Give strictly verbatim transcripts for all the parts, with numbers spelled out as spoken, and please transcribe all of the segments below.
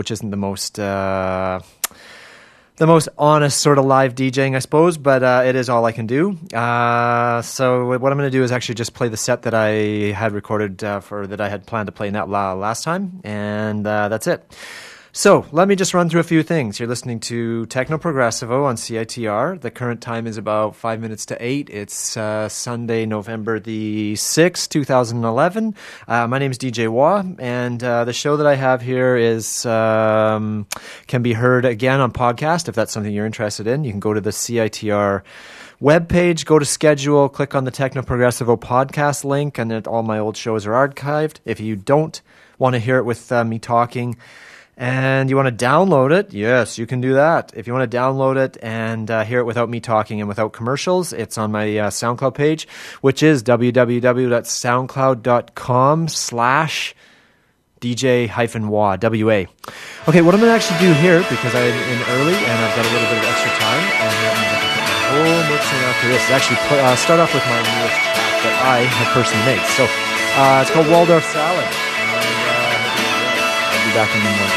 which isn't the most uh, the most honest sort of live DJing, I suppose, but uh, it is all I can do. Uh, so what I'm going to do is actually just play the set that I had recorded uh, for that I had planned to play in that last time, and uh, that's it. So let me just run through a few things. You're listening to Techno Progressivo on C I T R. The current time is about five minutes to eight. It's uh, Sunday, November the sixth, two thousand eleven. Uh, my name is D J Wah, and uh, the show that I have here is um, can be heard again on podcast if that's something you're interested in. You can go to the C I T R webpage, go to schedule, click on the Techno Progressivo podcast link, and then all my old shows are archived. If you don't want to hear it with uh, me talking, and you want to download it, yes, you can do that. If you want to download it and uh, hear it without me talking and without commercials, it's on my uh, SoundCloud page, which is www.soundcloud.com slash DJ hyphen Wah, W A. Okay, what I'm going to actually do here, because I'm in early and I've got a little bit of extra time, and that means I can put my whole mix in after this, is actually put, uh, start off with my newest track that I have personally made. So uh, it's called Waldorf Salad. And uh, I'll be back in a moment.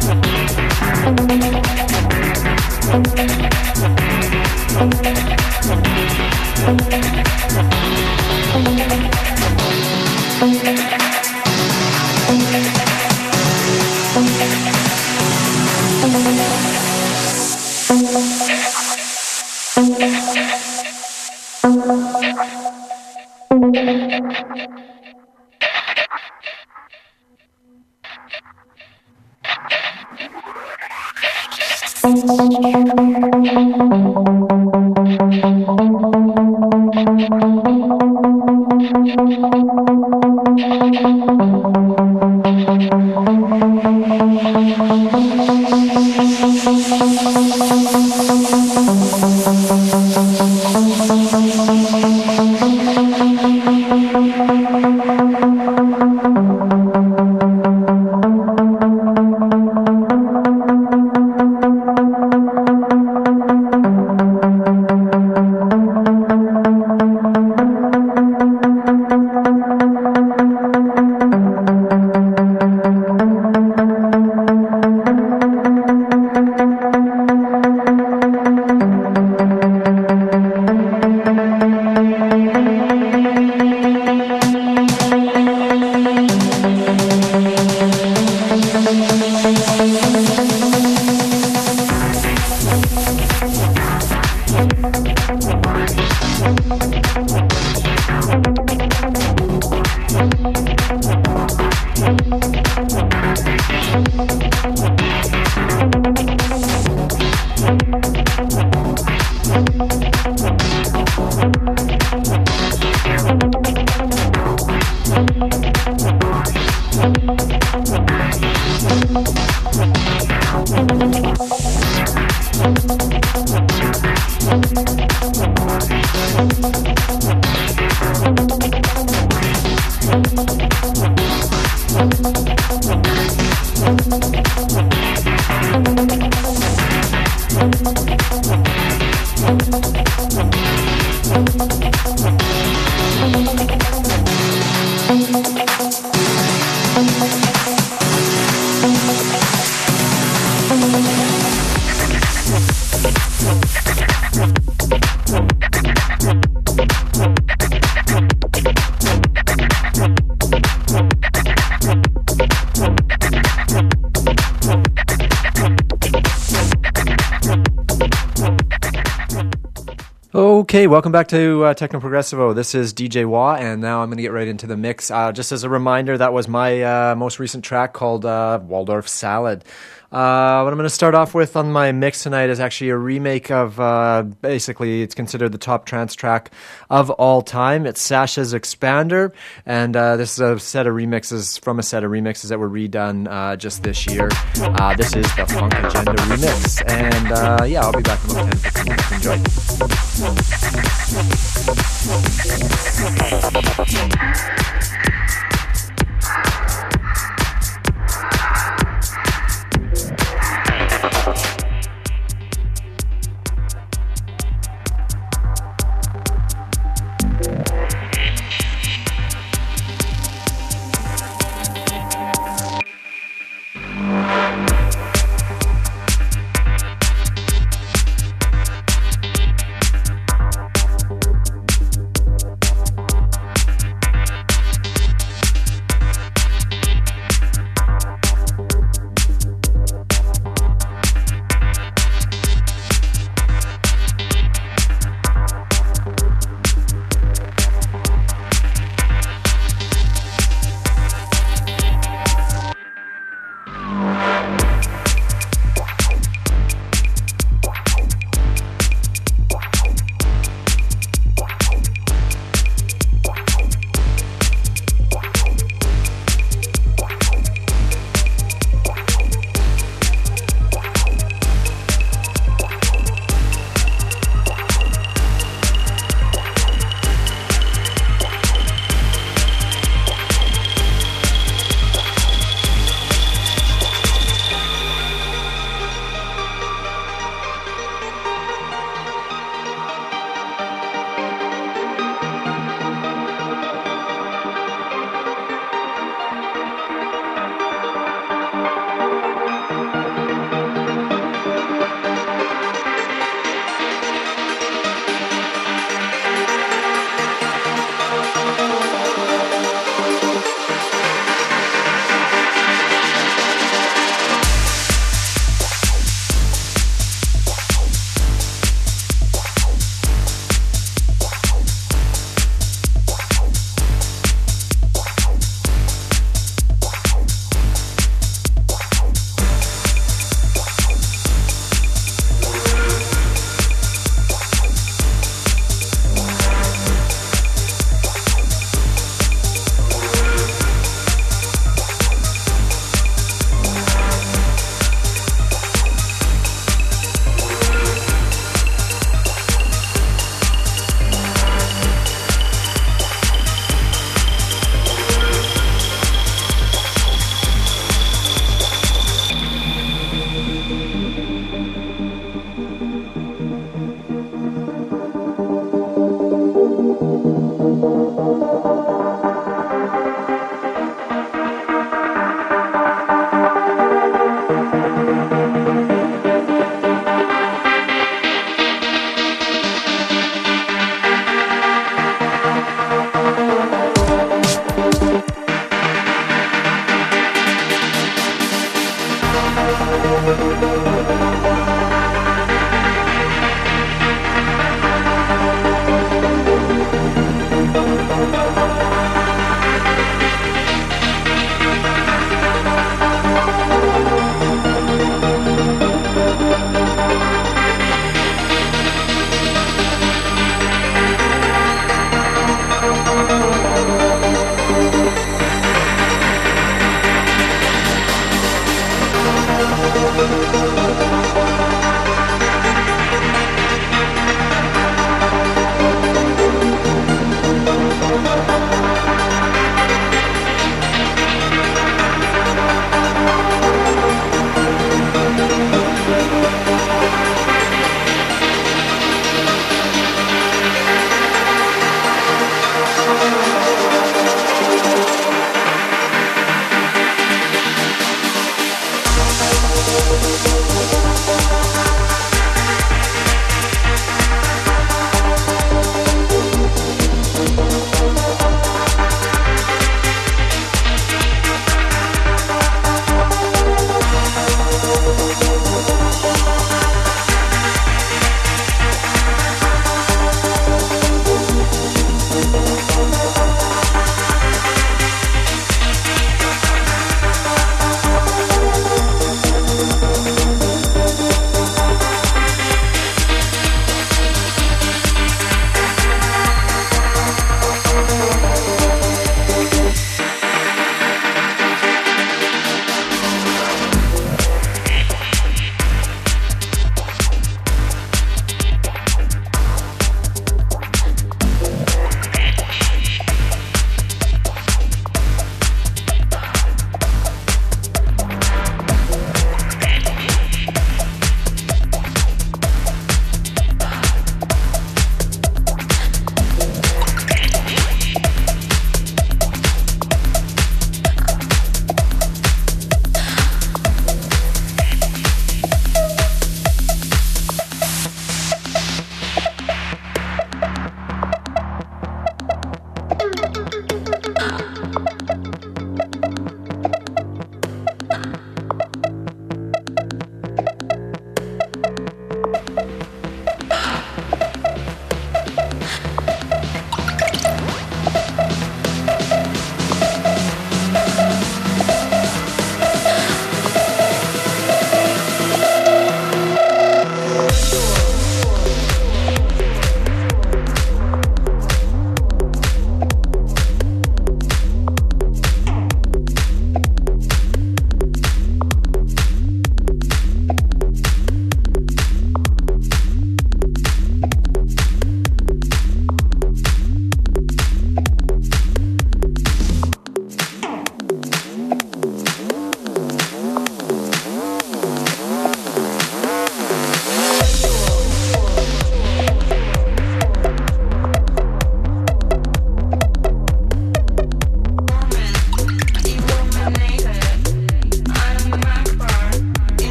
Okay, welcome back to uh, Techno Progressivo. This is D J Wah, and now I'm going to get right into the mix. Uh, just as a reminder, that was my uh, most recent track called uh, Waldorf Salad. Uh, what I'm going to start off with on my mix tonight is actually a remake of, uh, basically, it's considered the top trance track of all time. It's Sasha's Expander, and uh, this is a set of remixes from a set of remixes that were redone uh, just this year. Uh, this is the Funk Agenda remix, and uh, yeah, I'll be back in about ten to fifteen minutes. Enjoy. We'll be right back.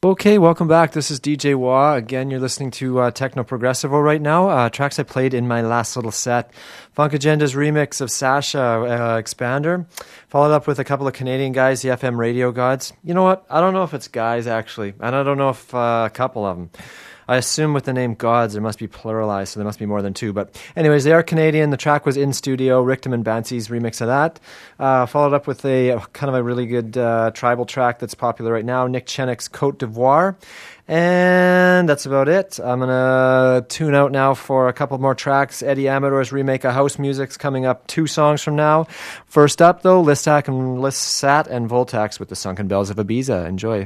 Okay, welcome back. This is D J Wah. Again, you're listening to uh, Techno Progressivo right now. Uh, tracks I played in my last little set. Funk Agenda's remix of Sasha, uh, Expander. Followed up with a couple of Canadian guys, the F M Radio Gods. You know what? I don't know if it's guys, actually. And I don't know if uh, a couple of them. I assume with the name Gods, there must be pluralized, so there must be more than two. But anyways, they are Canadian. The track was in studio. Rictum and Bansy's remix of that. Uh, followed up with a, a kind of a really good uh, tribal track that's popular right now, Nick Chennick's Cote d'Ivoire. And that's about it. I'm going to tune out now for a couple more tracks. Eddie Amador's remake of House Music's coming up two songs from now. First up, though, Listak and Lissat and Voltax with the Sunken Bells of Ibiza. Enjoy.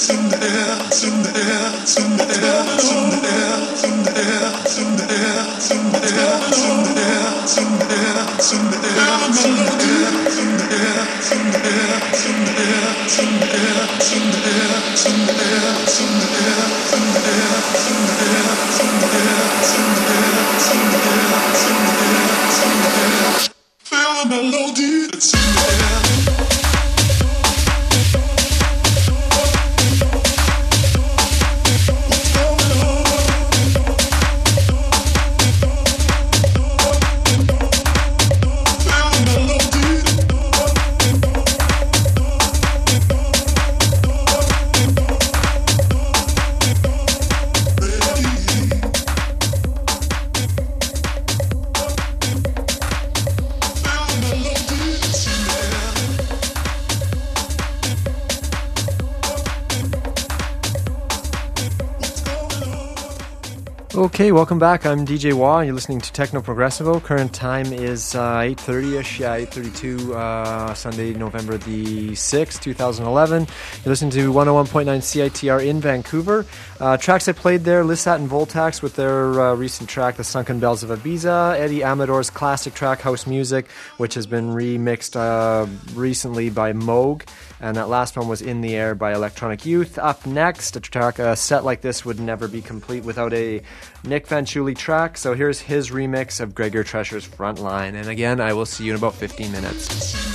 Okay, welcome back. I'm D J Wah. You're listening to Techno Progressivo. Current time is uh, eight thirty-ish, yeah, eight thirty-two, uh, Sunday, November the sixth, twenty eleven. You're listening to one oh one point nine C I T R in Vancouver. Uh, tracks I played there, Lissat and Voltax with their uh, recent track, The Sunken Bells of Ibiza, Eddie Amador's classic track, House Music, which has been remixed uh, recently by Moog. And that last one was In the Air by Electronic Youth. Up next, a track, a set like this would never be complete without a Nick Fanciulli track. So here's his remix of Gregor Trescher's Frontline. And again, I will see you in about fifteen minutes.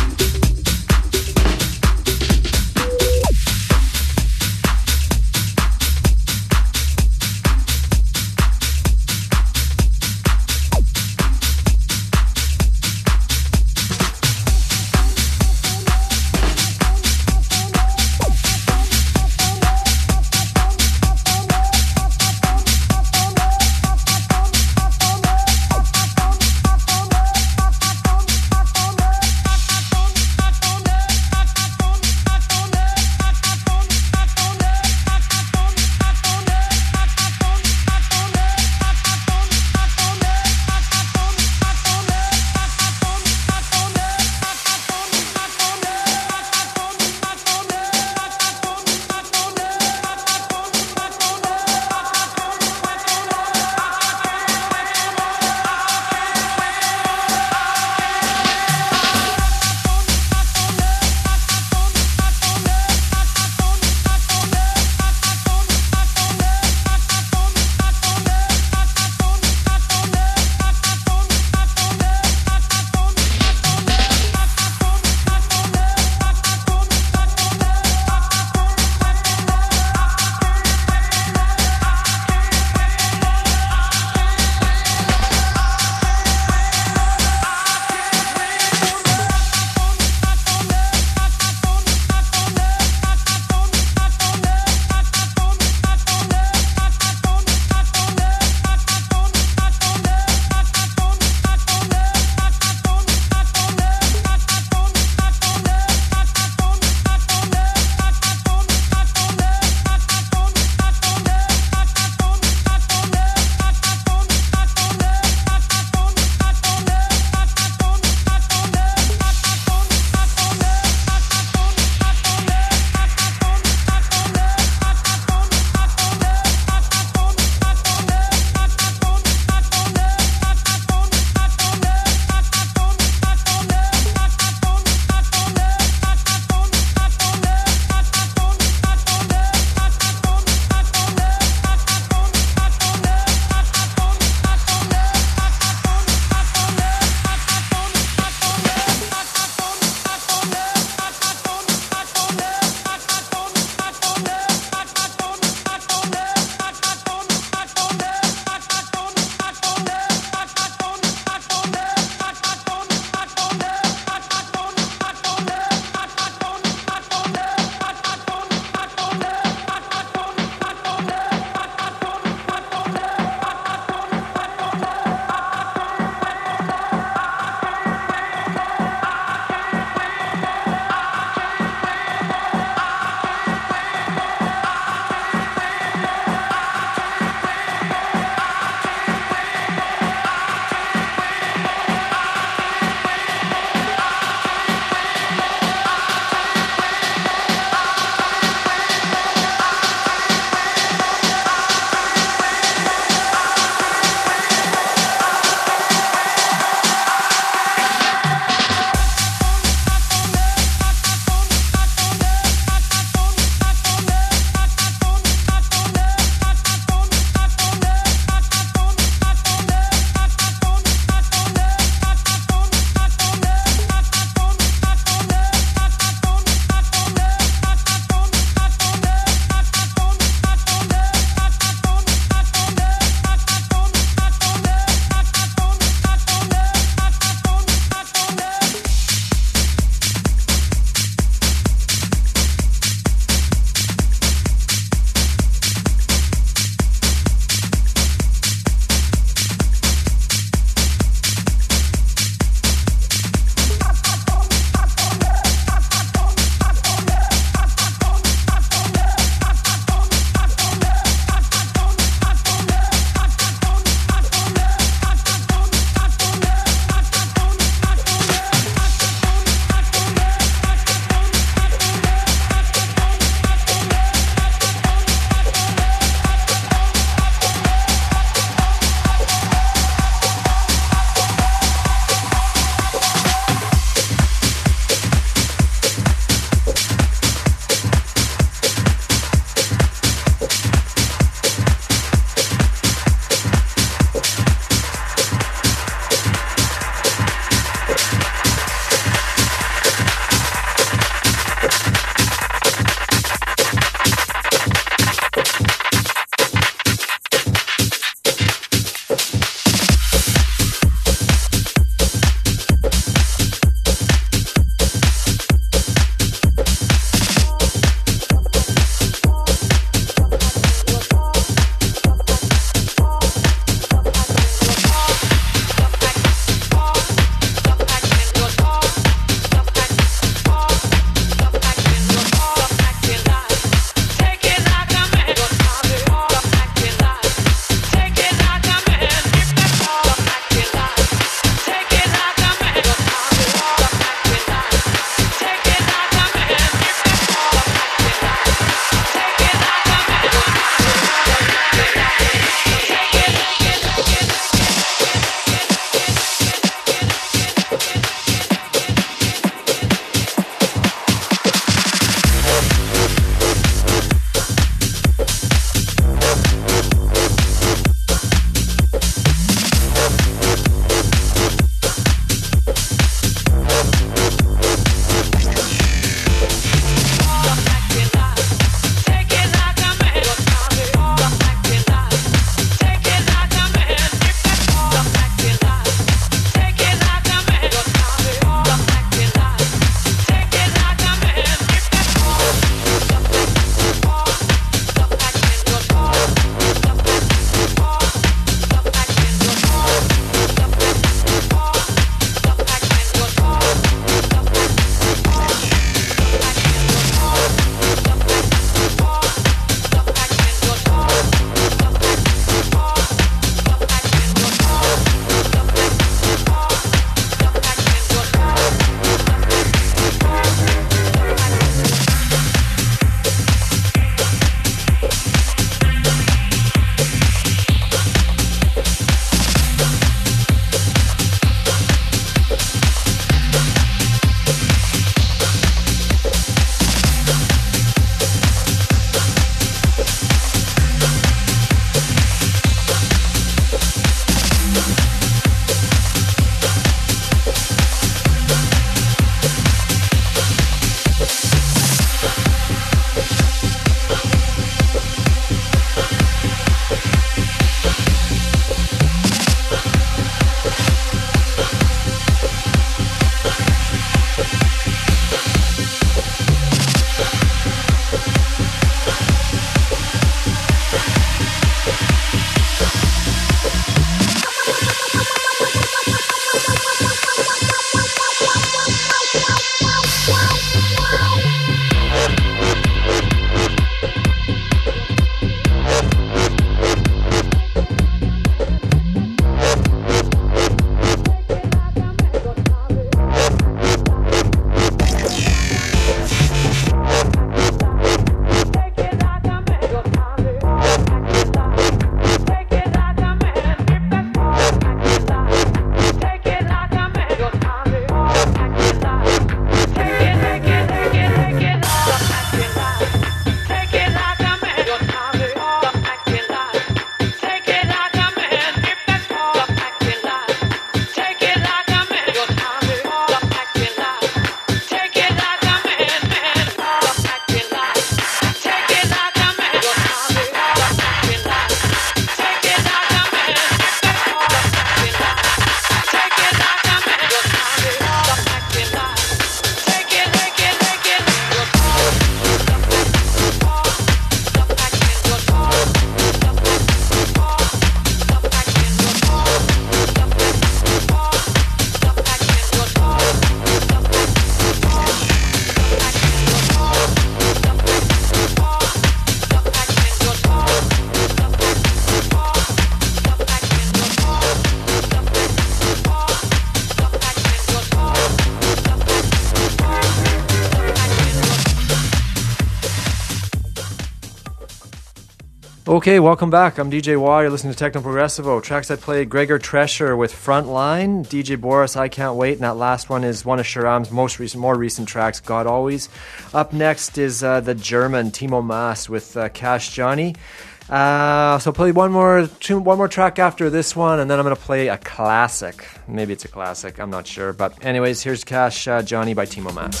Okay, welcome back. I'm D J Waugh. You're listening to Techno Progressivo. Tracks I played, Gregor Tresher with Frontline, D J Boris, I Can't Wait, and that last one is one of Sharam's most recent, more recent tracks, God Always. Up next is uh, the German Timo Maas with uh, Cash Johnny. Uh, so play one more, two, one more track after this one, and then I'm going to play a classic. Maybe it's a classic, I'm not sure. But anyways, here's Cash uh, Johnny by Timo Maas.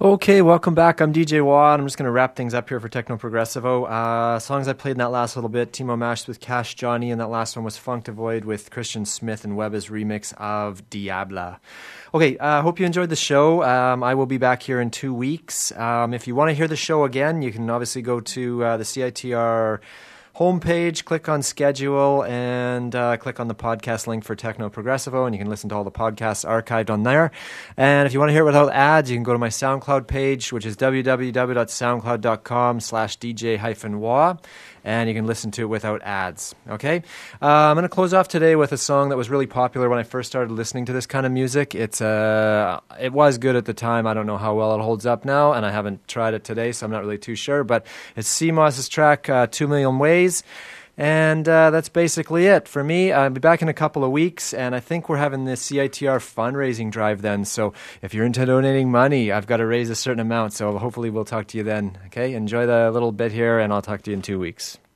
Okay, welcome back. I'm D J Watt. I'm just going to wrap things up here for Techno Progressivo. Uh, songs I played in that last little bit, Timo Mash with Cash Johnny, and that last one was Funk Devoid with Christian Smith and Weba's remix of Diabla. Okay, I uh, hope you enjoyed the show. Um, I will be back here in two weeks. Um, if you want to hear the show again, you can obviously go to uh, the C I T R homepage, click on schedule, and uh, click on the podcast link for Techno Progressivo, and you can listen to all the podcasts archived on there. And if you want to hear it without ads, you can go to my SoundCloud page, which is www.soundcloud.com slash DJ hyphen wah, and you can listen to it without ads. Okay? Uh, I'm going to close off today with a song that was really popular when I first started listening to this kind of music. It's uh, It was good at the time. I don't know how well it holds up now, and I haven't tried it today, so I'm not really too sure. But it's C M O S's track, uh, Two Million Ways. And uh, that's basically it for me. I'll be back in a couple of weeks, and I think we're having this C I T R fundraising drive then. So if you're into donating money, I've got to raise a certain amount. So hopefully we'll talk to you then. Okay, enjoy the little bit here, and I'll talk to you in two weeks.